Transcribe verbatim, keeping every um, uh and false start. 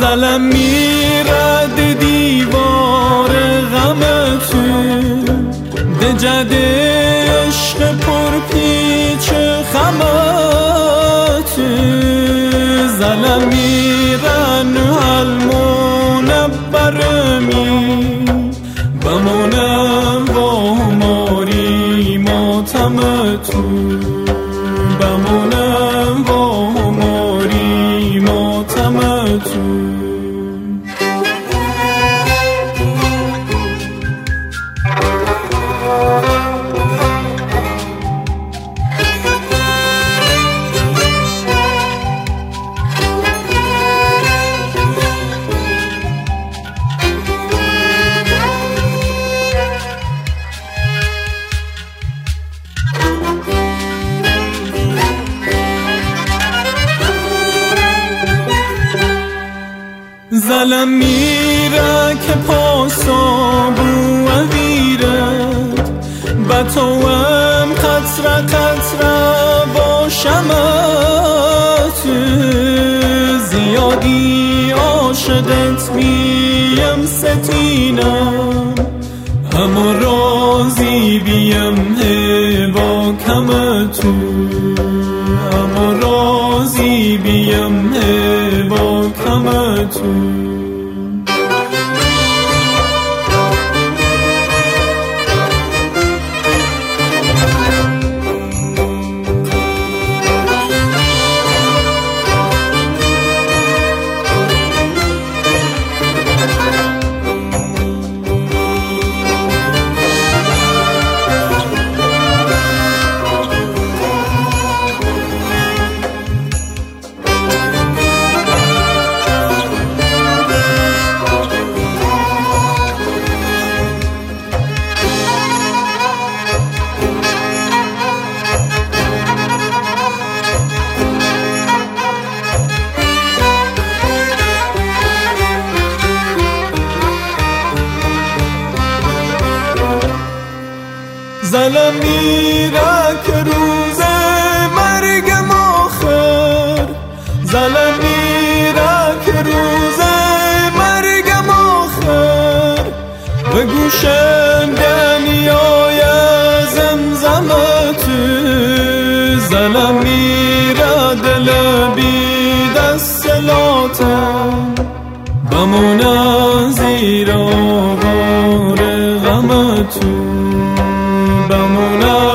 زلم میرد دیوار غم تو ده جده عشق پر پیچ خم تو زلم میرن المون برمی بمونم با ماری ماتم تو بمونم با ماری ماتم تو زلم میره که پاسا بو ویرد با تو هم قطره قطره باشم تو زیادی عاشقت میم ستینم اما رازی بیم هوا کم تو اما رازی بیم هوا کم تو زلم میره که روز مرگم آخر زلم میره که روز مرگم آخر به گوشم دنیای زمزم تو زلم میره دل بی دست لاتم بمونه زیر آوار غم تو بمونه